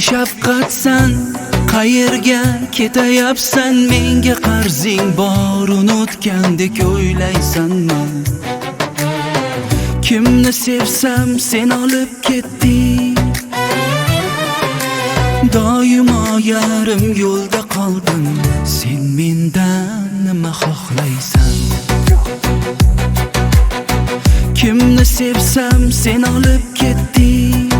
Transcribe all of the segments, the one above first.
Beshafqatsan, qayerga ketayapsan? Menga qarzing bor, unutgandek o'ylaysanmi? Kimni sevsam sen olib ketding, doimo yarim yo'lda qoldim. Sen mendan nima xohlaysan? Kimni sevsam sen olib ketding,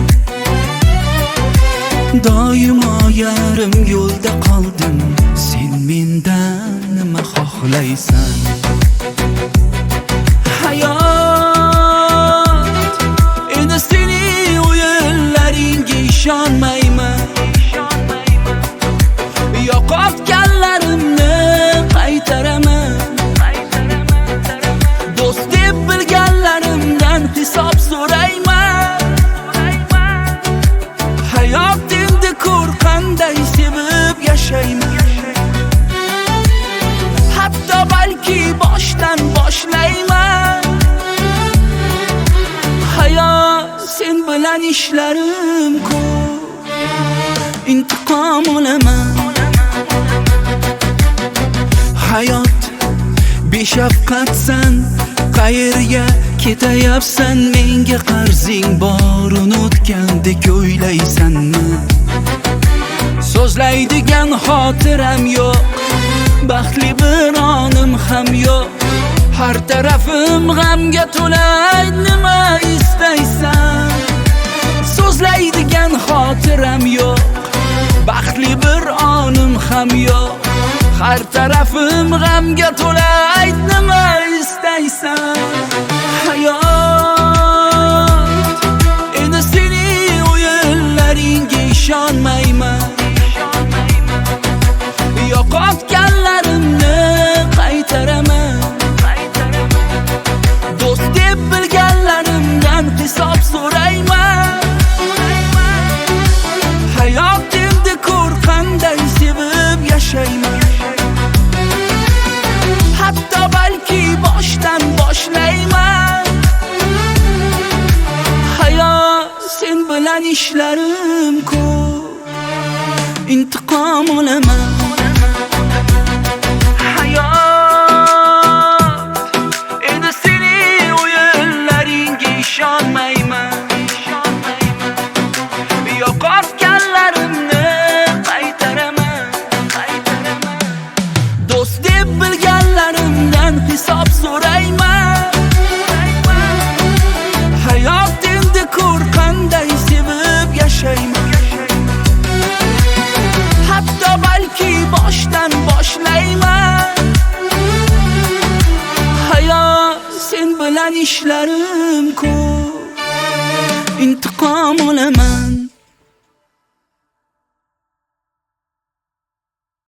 doimo yarim yo'lda qoldim. Sen mendan nima xohlaysan? Hayot, endi sening o'yinlaringga ishonmayman. Yo'qotganlarimni qaytaraman. Do'st deb bilganlarimdan hisob so'rayman. Hayot endi ko'r, qanday sevib yashayman. Hatto balki boshdan boshlayman. Hayot, sen bilan ishlarim ko'p, intiqom olaman. Hayot, beshafqatsan, qayerga ketayapsan? Menga qarzing bor, unutgandek o'ylaysanmi? So'zlaydigan xotiram yo'q, baxtli bir onim ham yo'q. Har tarafim g'amga to'lay, nima istaysan? So'zlaydigan xotiram yo'q, baxtli bir onim ham yo'q. Har tarafim g'amga to'lay, nima istaysan? Hayot, endi sening o'yinlaringga ishonmayman. Yo'qotganlarimni qaytaraman. Do'st deb bilganlarimdan hisob so'rayman. Hayot endi ko'r, qanday sevib yashayman. Hatto balki boshdan boshlayman. Hayot, sen bilan ishlarim ko'p, intiqom olaman. Yo'qotganlarimni qaytaraman. Do'st deb bilganlarimdan hisob so'rayman. Hayot endi ko'r, qanday sevib yashayman. Hatto balki boshdan boshlayman. Hayot, sen bilan ishlarim ko'p, intiqom olaman.